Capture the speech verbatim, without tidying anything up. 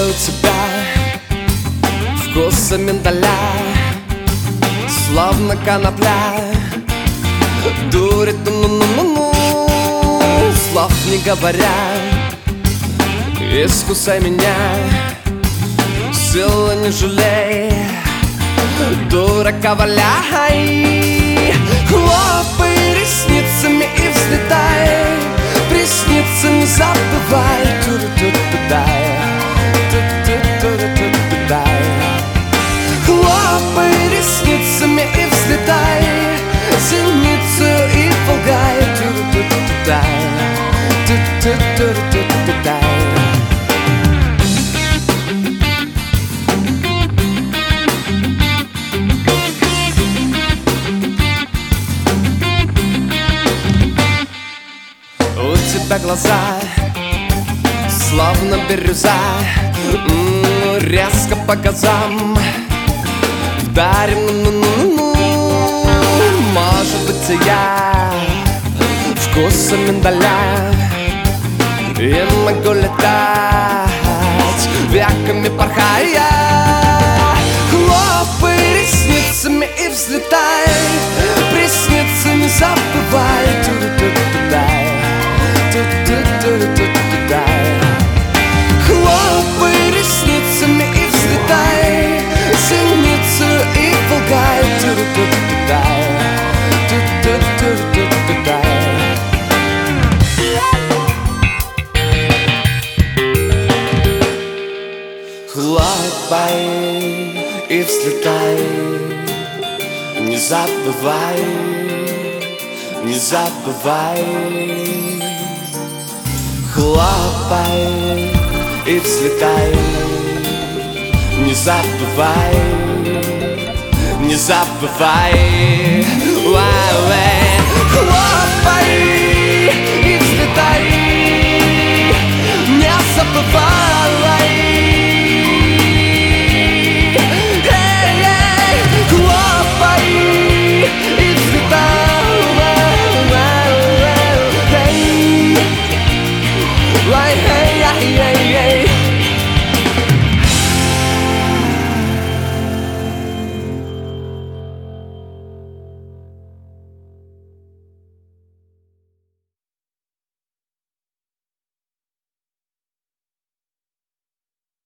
у тебя вкуса миндаля, словно конопля. Дурит, ну-ну-ну-ну, слов не говоря. Искусай меня, силы не жалей, дурака валяй. Хлопай ресницами и взлетай, приснится не забывай. Ту-ру-ту-ту-дай, ту-ту-ту-ру-ту-ту-дай. Хлопай ресницами и взлетай, зеницу и полгай. Ту-ру-ту-ту-дай, ту-ту-ту-ру-ту-ту-дай. У тебя глаза словно бирюза, м-м, резко по газам вдарим, ну-ну-ну-ну. Может быть, я вкуса миндаля и могу летать, веками порхая. Хлопай ресницами и взлетай, приснится не забывай. Ту-ру-ту-ту-дай, ту-ту-ту-ру-ту-ту-дай. Хлопай ресницами и взлетай, зеницу и полгай. Ту-ру-ту-ту-дай, ту-ту-ту-ру-ту-ту-дай. Хлопай и взлетай, не забывай, не забывай. Хлопай и взлетай, не забывай, не забывай. Хлопай и взлетай, не забывай.